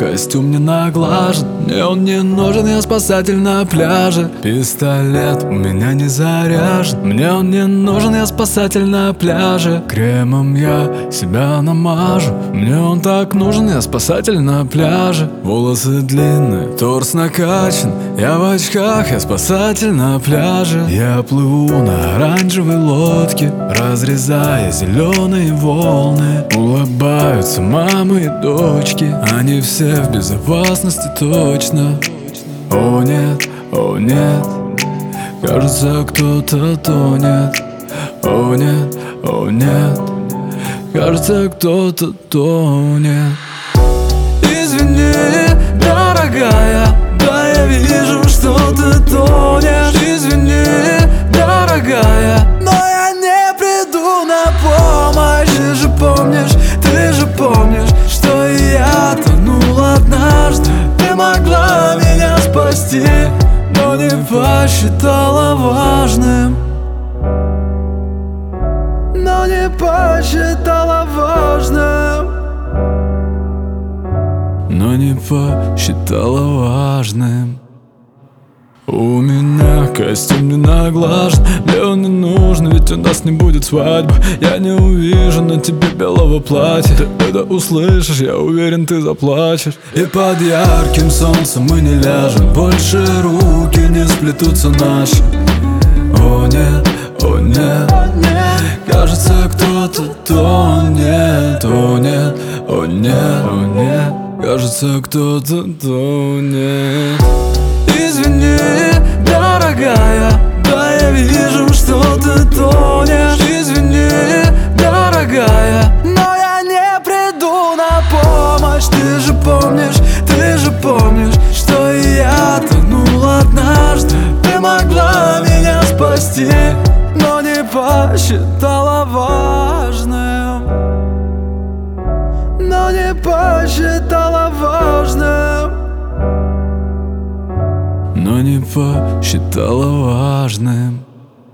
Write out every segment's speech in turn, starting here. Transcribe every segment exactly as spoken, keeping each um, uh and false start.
костюм не наглажен, мне он не нужен, я спасатель на пляже. Пистолет у меня не заряжен, мне он не нужен, я спасатель на пляже. Кремом я себя намажу, мне он так нужен, я спасатель на пляже. Волосы длинные, торс накачан, я в очках, я спасатель на пляже. Я плыву на оранжевой лодке, разрезая зеленые волны. Улыбаются мамы и дочки, они все в безопасности точно. О нет, о нет, кажется, кто-то тонет. О нет, о нет, кажется, кто-то тонет. Извини, дорогая, да я вижу, что ты тонешь. Извини, дорогая, но я не приду на помощь. Ты же помнишь, ты же помнишь, что и я тонул однажды. Ты могла меня спасти, но не посчитала важным. Но не посчитала важным. Но не посчитала важным. У меня костюм не наглажен, мне он не нужен, ведь у нас не будет свадьбы. Я не увижу на тебе белого платья. Ты это услышишь, я уверен, ты заплачешь. И под ярким солнцем мы не ляжем, больше руки не сплетутся наши. О нет, о нет, кажется, кто-то тонет. О нет, о нет, о нет, кажется, кто-то тонет. Извини, дорогая, да я вижу, что ты тонешь. Извини, дорогая, но я не приду на помощь. Ты же помнишь, ты же помнишь, что и я тонул однажды. Ты могла меня спасти, но не посчитала важным. Но не посчитала важным. Но не посчитала важным.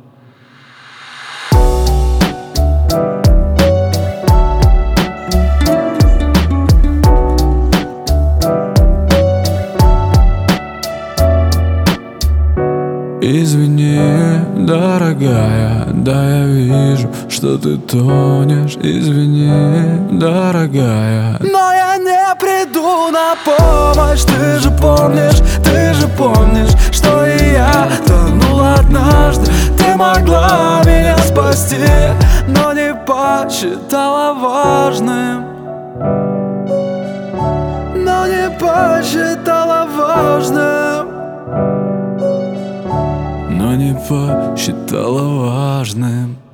Извини, дорогая, да я вижу, что ты тонешь. Извини, дорогая, но я не приду на помощь. Ты же помнишь, ты же помнишь, что и я тонул однажды. Ты могла меня спасти, но не посчитала важным. Но не посчитала важным. Но не посчитала важным.